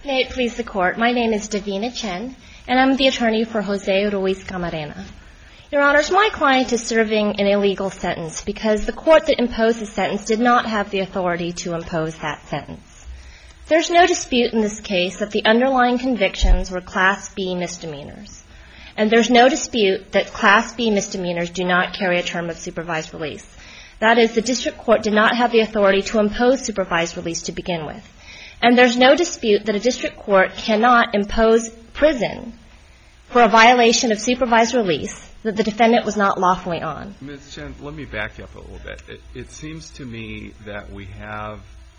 May it please the Court, my name is Davina Chen, and I'm the attorney for Jose Ruiz Camarena. Your Honors, my client is serving an illegal sentence because the court that imposed the sentence did not have the authority to impose that sentence. There's no dispute in this case that the underlying convictions were Class B misdemeanors. And there's no dispute that Class B misdemeanors do not carry a term of supervised release. That is, the district court did not have the authority to impose supervised release to begin with. And there's no dispute that a district court cannot impose prison for a violation of supervised release that the defendant was not lawfully on. Ms. Chen, let me back you up a little bit. It seems to me that we have,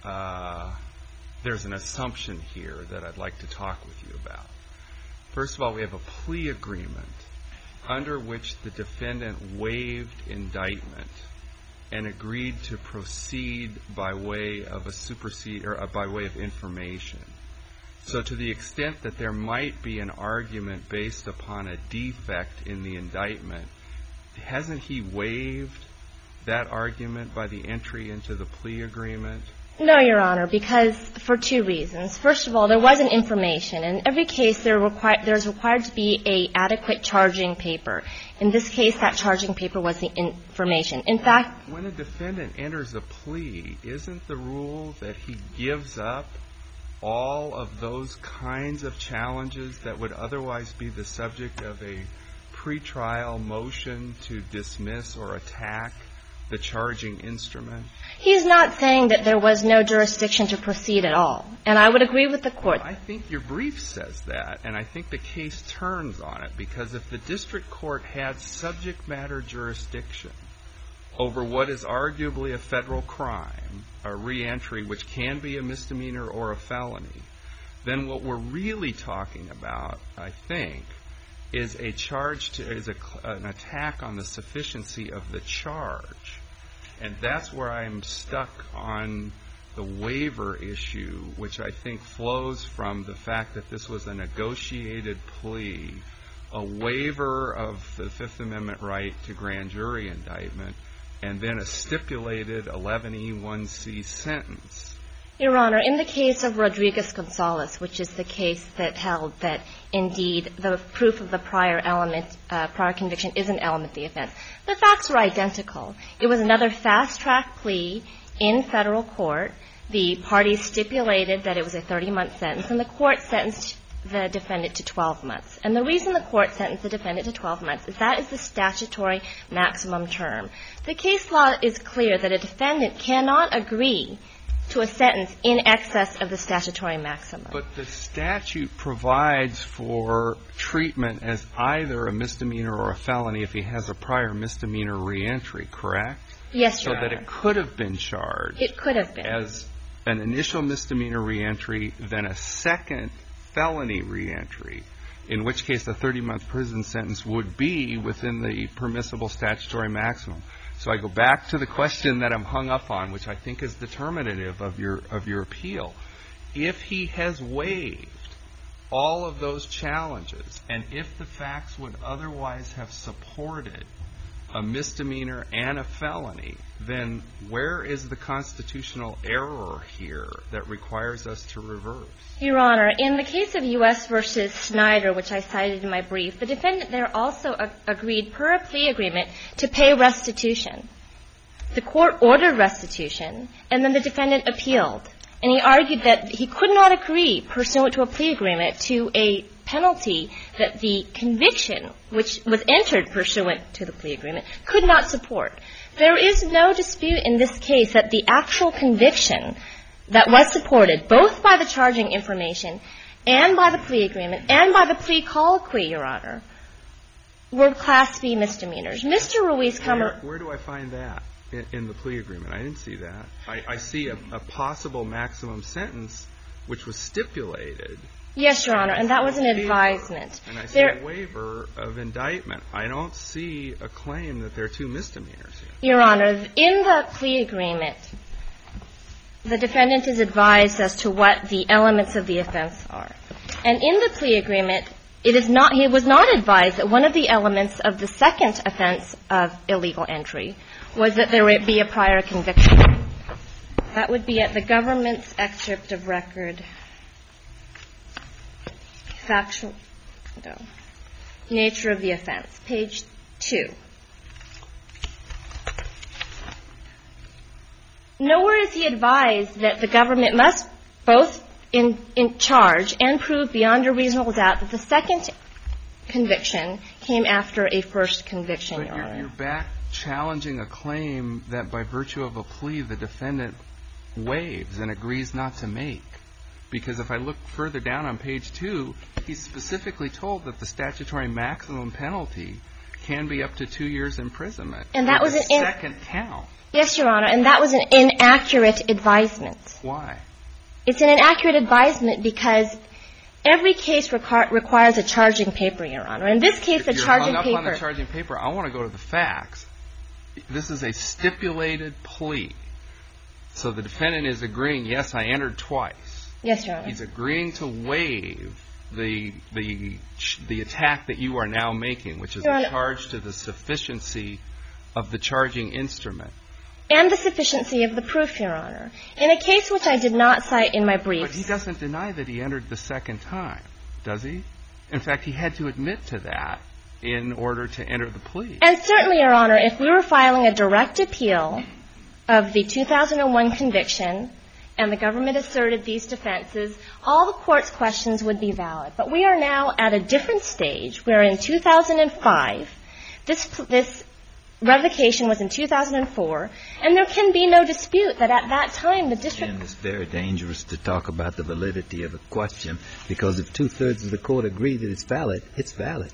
there's an assumption here that I'd like to talk with you about. First of all, we have a plea agreement under which the defendant waived indictment and agreed to proceed by way of by way of information. So to the extent that there might be an argument based upon a defect in the indictment, hasn't he waived that argument by the entry into the plea agreement? No, Your Honor, because for two reasons. First of all, there wasn't information. In every case, there's required to be an adequate charging paper. In this case, that charging paper was the information. In fact, when a defendant enters a plea, isn't the rule that he gives up all of those kinds of challenges that would otherwise be the subject of a pretrial motion to dismiss or attack the charging instrument? He's not saying that there was no jurisdiction to proceed at all. And I would agree with the Court. Well, I think your brief says that, and I think the case turns on it, because if the district court had subject matter jurisdiction over what is arguably a federal crime, a reentry, which can be a misdemeanor or a felony, then what we're really talking about, I think, is an attack on the sufficiency of the charge. And that's where I'm stuck on the waiver issue, which I think flows from the fact that this was a negotiated plea, a waiver of the Fifth Amendment right to grand jury indictment, and then a stipulated 11E1C sentence. Your Honor, in the case of Rodriguez-Gonzalez, which is the case that held that, indeed, the proof of the prior conviction is an element of the offense, the facts were identical. It was another fast-track plea in federal court. The parties stipulated that it was a 30-month sentence, and the court sentenced the defendant to 12 months. And the reason the court sentenced the defendant to 12 months is that is the statutory maximum term. The case law is clear that a defendant cannot agree to a sentence in excess of the statutory maximum. But the statute provides for treatment as either a misdemeanor or a felony if he has a prior misdemeanor reentry, correct? Yes, Your Honor. So that it could have been charged. It could have been. As an initial misdemeanor reentry, then a second felony reentry, in which case a 30-month prison sentence would be within the permissible statutory maximum. So I go back to the question that I'm hung up on, which I think is determinative of your appeal. If he has waived all of those challenges, and if the facts would otherwise have supported a misdemeanor and a felony, then where is the constitutional error here that requires us to reverse? Your Honor, in the case of U.S. v. Snyder, which I cited in my brief, the defendant there also agreed per a plea agreement to pay restitution. The court ordered restitution, and then the defendant appealed. And he argued that he could not agree, pursuant to a plea agreement, to a penalty that the conviction, which was entered pursuant to the plea agreement, could not support. There is no dispute in this case that the actual conviction that was supported, both by the charging information and by the plea agreement and by the plea colloquy, Your Honor, were Class B misdemeanors. Mr. Ruiz-Camarena. Where do I find that in the plea agreement? I didn't see that. I see a possible maximum sentence which was stipulated. Yes, Your Honor, and that was an advisement. And I see a waiver of indictment. I don't see a claim that there are two misdemeanors here. Your Honor, in the plea agreement, the defendant is advised as to what the elements of the offense are. And in the plea agreement, it is not he was not advised that one of the elements of the second offense of illegal entry was that there would be a prior conviction. That would be at the government's excerpt of record factual nature of the offense. Page 2. Nowhere is he advised that the government must both in charge and prove beyond a reasonable doubt that the second conviction came after a first conviction, Your Honor. You're back challenging a claim that by virtue of a plea the defendant waives and agrees not to make. Because if I look further down on page 2, he's specifically told that the statutory maximum penalty can be up to 2 years imprisonment. And that was a second count. Yes, Your Honor, and that was an inaccurate advisement. Why? It's an inaccurate advisement because every case requires a charging paper, Your Honor. In this case, the charging paper. If you're hung up on the charging paper, I want to go to the facts. This is a stipulated plea. So the defendant is agreeing, yes, I entered twice. Yes, Your Honor. He's agreeing to waive the attack that you are now making, which is a charge to the sufficiency of the charging instrument. And the sufficiency of the proof, Your Honor. In a case which I did not cite in my briefs. But he doesn't deny that he entered the second time, does he? In fact, he had to admit to that in order to enter the plea. And certainly, Your Honor, if we were filing a direct appeal of the 2001 conviction and the government asserted these defenses, all the Court's questions would be valid. But we are now at a different stage where in 2005, this revocation was in 2004, and there can be no dispute that at that time the district... And it's very dangerous to talk about the validity of a question, because if two-thirds of the Court agree that it's valid, it's valid.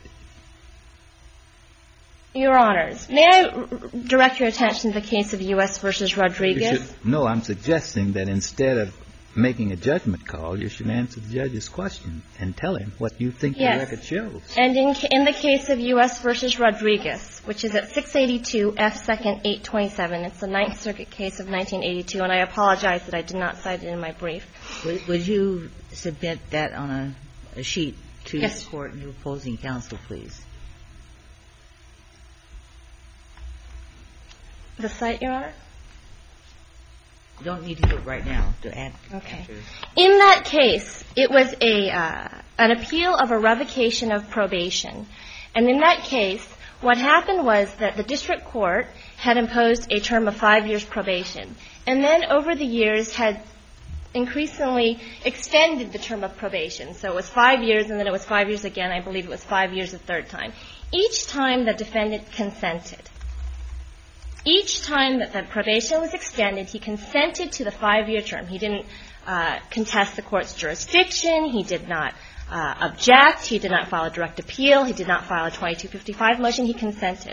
Your Honors, may I direct your attention to the case of U.S. v. Rodriguez? No, I'm suggesting that instead of making a judgment call, you should answer the judge's question and tell him what you think the record shows. And in the case of U.S. v. Rodriguez, which is at 682 F. 2nd 827, it's the Ninth Circuit case of 1982, and I apologize that I did not cite it in my brief. Would you submit that on a sheet to the Court and your opposing counsel, please? The cite, Your Honor? You don't need to do it right now to add. Okay. In that case, it was an appeal of a revocation of probation. And in that case, what happened was that the district court had imposed a term of 5 years probation, and then over the years had increasingly extended the term of probation. So it was 5 years, and then it was 5 years again. I believe it was 5 years a third time. Each time the defendant consented. Each time that the probation was extended, he consented to the 5-year term. He didn't contest the Court's jurisdiction. He did not object. He did not file a direct appeal. He did not file a 2255 motion. He consented.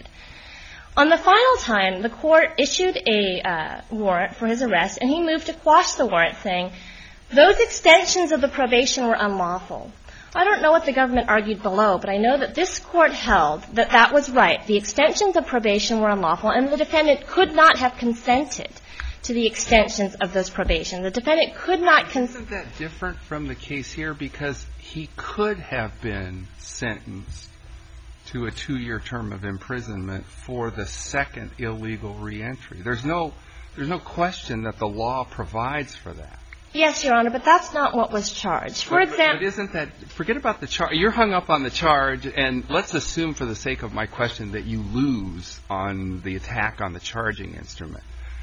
On the final time, the Court issued a warrant for his arrest, and he moved to quash the warrant, saying those extensions of the probation were unlawful. I don't know what the government argued below, but I know that this Court held that that was right. The extensions of probation were unlawful, and the defendant could not have consented to the extensions of those probation. The defendant could not consent. Isn't that different from the case here? Because he could have been sentenced to a 2-year term of imprisonment for the second illegal reentry. There's no question that the law provides for that. Yes, Your Honor, but that's not what was charged. For example, but isn't that, forget about the charge. You're hung up on the charge, and let's assume for the sake of my question that you lose on the attack on the charging instrument.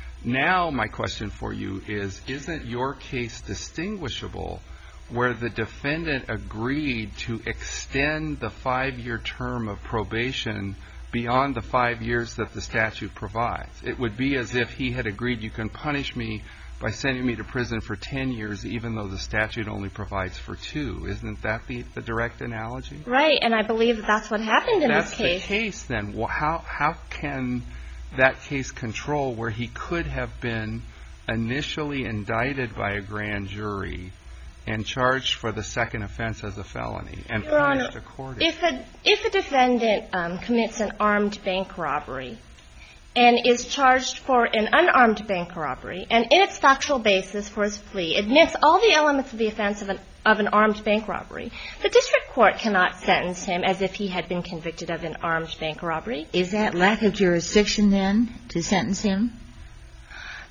Now my question for you is, isn't your case distinguishable where the defendant agreed to extend the 5-year term of probation beyond the 5 years that the statute provides? It would be as if he had agreed, you can punish me by sending me to prison for 10 years, even though the statute only provides for 2. Isn't that the direct analogy? Right, and I believe that that's what happened in this case. That's the case, then. How can that case control where he could have been initially indicted by a grand jury and charged for the second offense as a felony and punished accordingly? If a defendant commits an armed bank robbery and is charged for an unarmed bank robbery, and in its factual basis for his plea admits all the elements of the offense of an armed bank robbery, the district court cannot sentence him as if he had been convicted of an armed bank robbery. Is that lack of jurisdiction, then, to sentence him?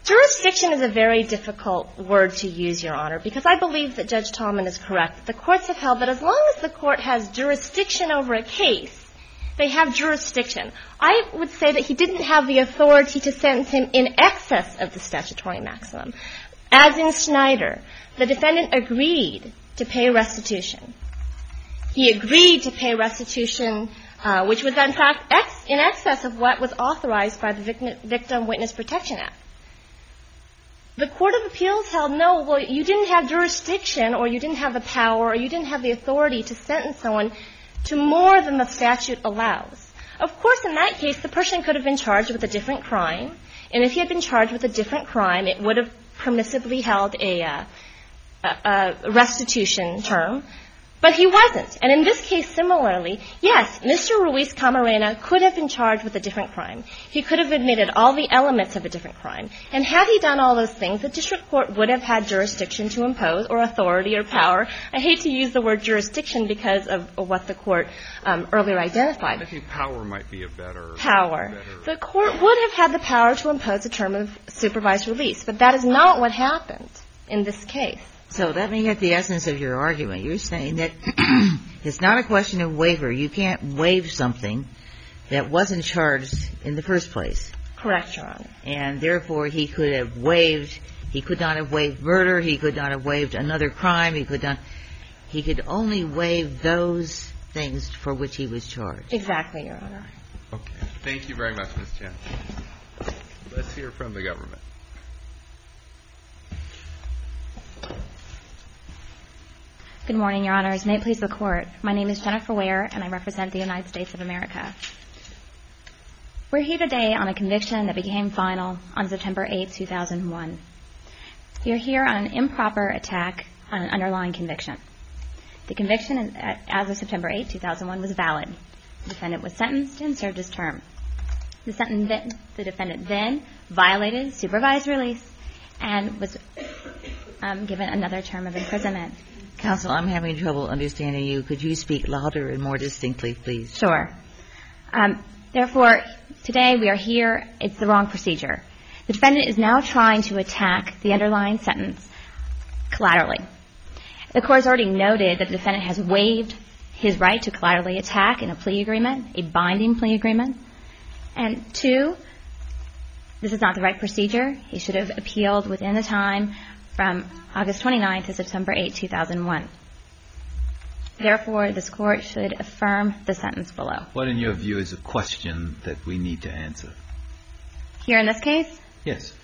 Jurisdiction is a very difficult word to use, Your Honor, because I believe that Judge Tallman is correct. The courts have held that as long as the court has jurisdiction over a case, they have jurisdiction. I would say that he didn't have the authority to sentence him in excess of the statutory maximum. As in Snyder, the defendant agreed to pay restitution. He agreed to pay restitution, which was, in fact, in excess of what was authorized by the Victim Witness Protection Act. The Court of Appeals held, no, well, you didn't have jurisdiction, or you didn't have the power, or you didn't have the authority to sentence someone to more than the statute allows. Of course, in that case, the person could have been charged with a different crime, and if he had been charged with a different crime, it would have permissibly held a restitution term. But he wasn't. And in this case, similarly, yes, Mr. Ruiz Camarena could have been charged with a different crime. He could have admitted all the elements of a different crime. And had he done all those things, the district court would have had jurisdiction to impose, or authority or power. I hate to use the word jurisdiction because of what the court earlier identified. I think power might be a better. Power. The court would have had the power to impose a term of supervised release. But that is not what happened in this case. So let me get the essence of your argument. You're saying that it's not a question of waiver. You can't waive something that wasn't charged in the first place. Correct, Your Honor. And therefore, he could not have waived murder. He could not have waived another crime. He could only waive those things for which he was charged. Exactly, Your Honor. Okay. Thank you very much, Ms. Chen. Let's hear from the government. Good morning, Your Honors. May it please the Court. My name is Jennifer Ware, and I represent the United States of America. We're here today on a conviction that became final on September 8, 2001. We are here on an improper attack on an underlying conviction. The conviction, as of September 8, 2001, was valid. The defendant was sentenced and served his term. The defendant then violated supervised release and was given another term of imprisonment. Counsel, I'm having trouble understanding you. Could you speak louder and more distinctly, please? Sure. Therefore, today we are here. It's the wrong procedure. The defendant is now trying to attack the underlying sentence collaterally. The Court has already noted that the defendant has waived his right to collaterally attack in a plea agreement, a binding plea agreement. And two, this is not the right procedure. He should have appealed within the time from August 29 to September 8, 2001. Therefore, this Court should affirm the sentence below. What, in your view, is a question that we need to answer? Here in this case? Yes.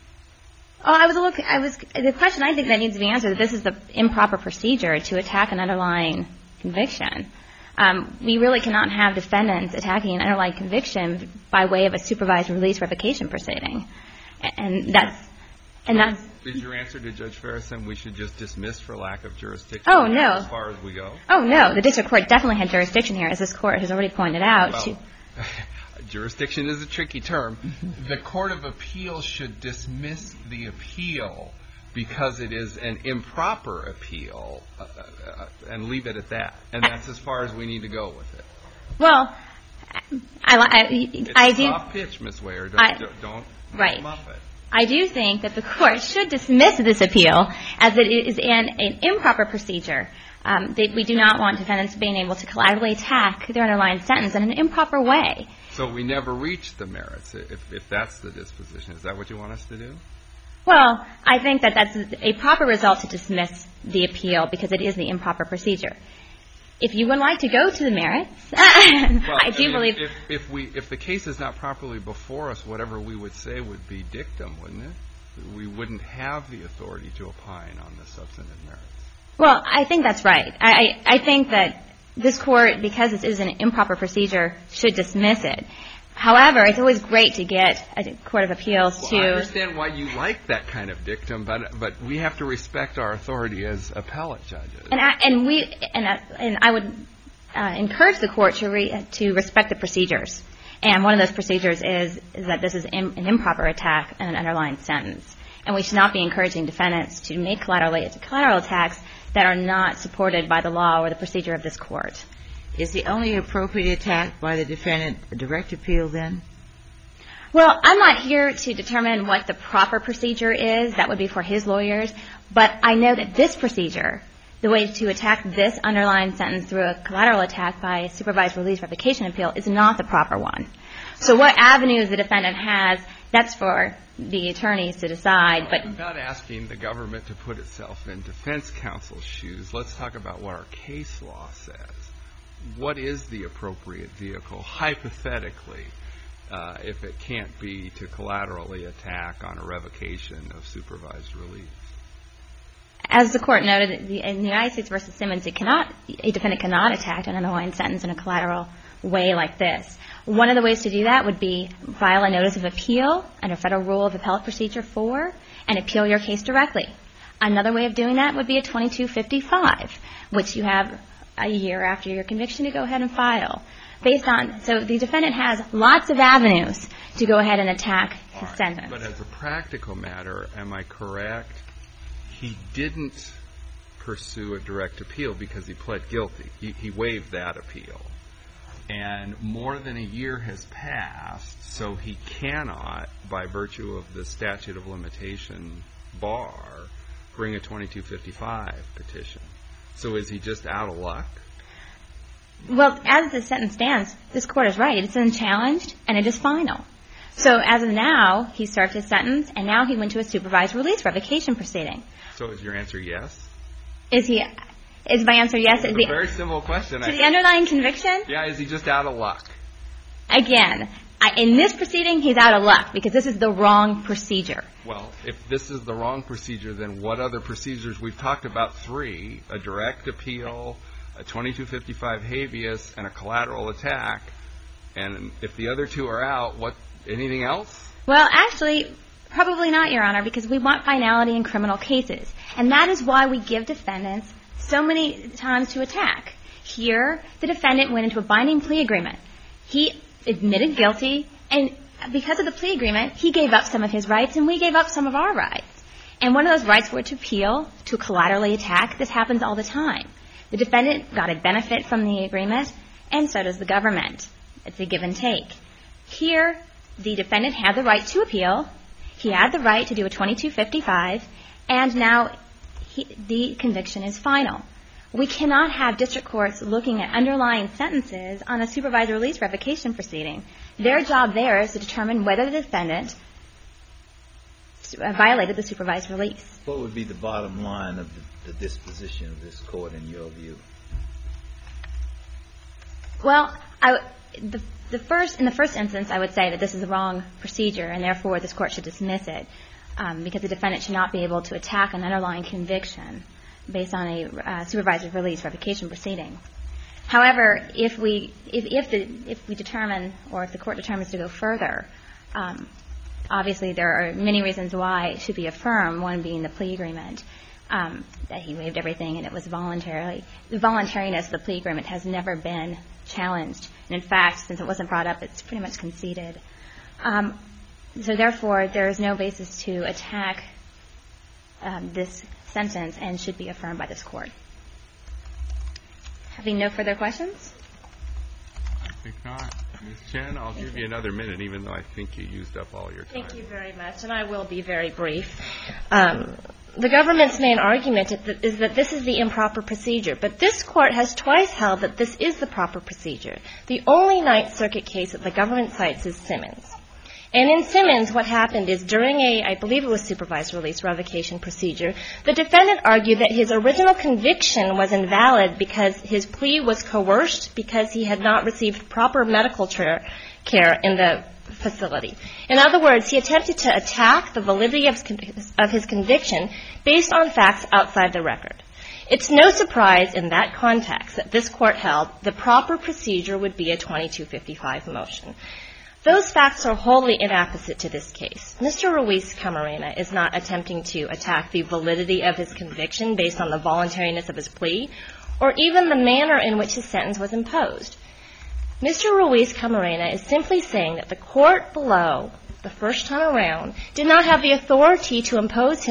The question I think that needs to be answered, this is the improper procedure to attack an underlying conviction. We really cannot have defendants attacking an underlying conviction by way of a supervised release revocation proceeding. Is your answer to Judge Farrison we should just dismiss for lack of jurisdiction? Oh, no. As far as we go? Oh, no. The district court definitely had jurisdiction here, as this Court has already pointed out. Well, jurisdiction is a tricky term. The Court of Appeals should dismiss the appeal because it is an improper appeal and leave it at that. And that's as far as we need to go with it. Well, it's a soft pitch, Ms. Ware. Don't muff it. I do think that the Court should dismiss this appeal as it is an improper procedure. We do not want defendants being able to collaterally attack their underlying sentence in an improper way. So we never reach the merits, if that's the disposition. Is that what you want us to do? Well, I think that that's a proper result to dismiss the appeal because it is the improper procedure. If you would like to go to the merits, I believe... If the case is not properly before us, whatever we would say would be dictum, wouldn't it? We wouldn't have the authority to opine on the substantive merits. Well, I think that's right. I think that this Court, because this is an improper procedure, should dismiss it. However, it's always great to get a Court of Appeals to... Well, I understand why you like that kind of dictum, but we have to respect our authority as appellate judges. And I would encourage the Court to respect the procedures. And one of those procedures is that this is an improper attack on an underlying sentence. And we should not be encouraging defendants to make collateral attacks that are not supported by the law or the procedure of this Court. Is the only appropriate attack by the defendant a direct appeal then? Well, I'm not here to determine what the proper procedure is. That would be for his lawyers. But I know that this procedure, the way to attack this underlying sentence through a collateral attack by a supervised release revocation appeal, is not the proper one. So what avenues the defendant has, that's for the attorneys to decide. But I'm not asking the government to put itself in defense counsel's shoes. Let's talk about what our case law says. What is the appropriate vehicle, hypothetically, if it can't be to collaterally attack on a revocation of supervised release? As the Court noted, in the United States v. Simmons, a defendant cannot attack an underlying sentence in a collateral way like this. One of the ways to do that would be file a notice of appeal under Federal Rule of Appellate Procedure 4 and appeal your case directly. Another way of doing that would be a 2255, which you have a year after your conviction to go ahead and file. So the defendant has lots of avenues to go ahead and attack his sentence. But as a practical matter, am I correct? He didn't pursue a direct appeal because he pled guilty. He waived that appeal. And more than a year has passed, so he cannot, by virtue of the statute of limitation bar, bring a 2255 petition. So is he just out of luck? Well, as the sentence stands, this Court is right. It's unchallenged, and it is final. So as of now, he served his sentence, and now he went to a supervised release revocation proceeding. So is your answer yes? Is my answer yes? It's a very simple question. To the underlying conviction? Yeah, is he just out of luck? Again, in this proceeding, he's out of luck because this is the wrong procedure. Well, if this is the wrong procedure, then what other procedures? We've talked about 3, a direct appeal, a 2255 habeas, and a collateral attack. And if the other 2 are out, anything else? Well, actually, probably not, Your Honor, because we want finality in criminal cases. And that is why we give defendants so many times to attack. Here, the defendant went into a binding plea agreement. He admitted guilty, and because of the plea agreement, he gave up some of his rights, and we gave up some of our rights. And one of those rights were to appeal, to collaterally attack. This happens all the time. The defendant got a benefit from the agreement, and so does the government. It's a give and take. Here, the defendant had the right to appeal. He had the right to do a 2255, and now the conviction is final. We cannot have district courts looking at underlying sentences on a supervised release revocation proceeding. Their job there is to determine whether the defendant violated the supervised release. What would be the bottom line of the disposition of this Court in your view? Well, in the first instance, I would say that this is the wrong procedure, and therefore this Court should dismiss it, because the defendant should not be able to attack an underlying conviction based on a supervised release revocation proceeding. However, if we determine, or if the Court determines to go further, obviously there are many reasons why it should be affirmed, one being the plea agreement, that he waived everything and it was voluntary. The voluntariness of the plea agreement has never been challenged. And in fact, since it wasn't brought up, it's pretty much conceded. So therefore, there is no basis to attack this sentence and should be affirmed by this Court. Having no further questions? I think not. Ms. Chen, I'll give you another minute, even though I think you used up all your time. Thank you very much, and I will be very brief. The government's main argument is that this is the improper procedure, but this Court has twice held that this is the proper procedure. The only Ninth Circuit case that the government cites is Simmons. And in Simmons, what happened is during I believe it was supervised release revocation procedure, the defendant argued that his original conviction was invalid because his plea was coerced because he had not received proper medical care in the facility. In other words, he attempted to attack the validity of his conviction based on facts outside the record. It's no surprise in that context that this Court held the proper procedure would be a 2255 motion. Those facts are wholly inapposite to this case. Mr. Ruiz-Camarena is not attempting to attack the validity of his conviction based on the voluntariness of his plea or even the manner in which his sentence was imposed. Mr. Ruiz-Camarena is simply saying that the Court below, the first time around, did not have the authority to impose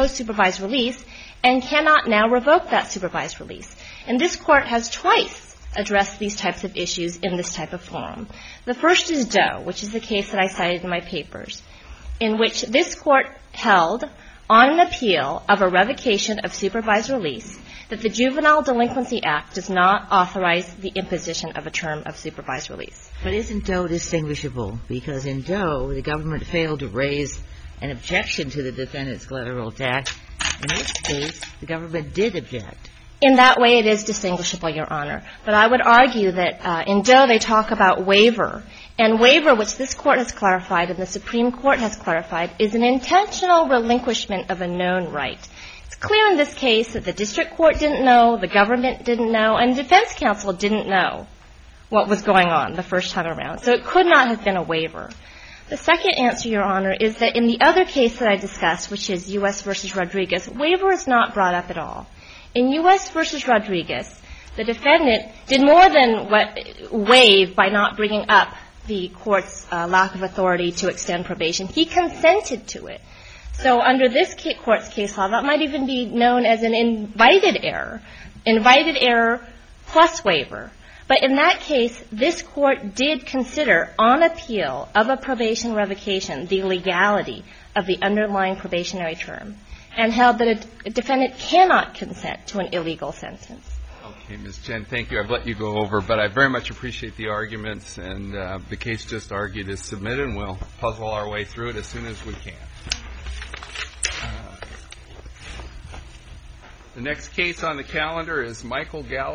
supervised release and cannot now revoke that supervised release. And this Court has twice address these types of issues in this type of forum. The first is Doe, which is the case that I cited in my papers, in which this court held on an appeal of a revocation of supervised release that the Juvenile Delinquency Act does not authorize the imposition of a term of supervised release. But isn't Doe distinguishable? Because in Doe, the government failed to raise an objection to the defendant's collateral attack. In this case, the government did object. In that way, it is distinguishable, Your Honor. But I would argue that in Doe, they talk about waiver. And waiver, which this Court has clarified and the Supreme Court has clarified, is an intentional relinquishment of a known right. It's clear in this case that the district court didn't know, the government didn't know, and the defense counsel didn't know what was going on the first time around. So it could not have been a waiver. The second answer, Your Honor, is that in the other case that I discussed, which is U.S. v. Rodriguez, waiver is not brought up at all. In U.S. v. Rodriguez, the defendant did more than waive by not bringing up the court's lack of authority to extend probation. He consented to it. So under this court's case law, that might even be known as an invited error plus waiver. But in that case, this court did consider on appeal of a probation revocation the legality of the underlying probationary term and held that a defendant cannot consent to an illegal sentence. Okay, Ms. Chen, thank you. I've let you go over, but I very much appreciate the arguments, and the case just argued is submitted, and we'll puzzle our way through it as soon as we can. The next case on the calendar is Michael Gallagher.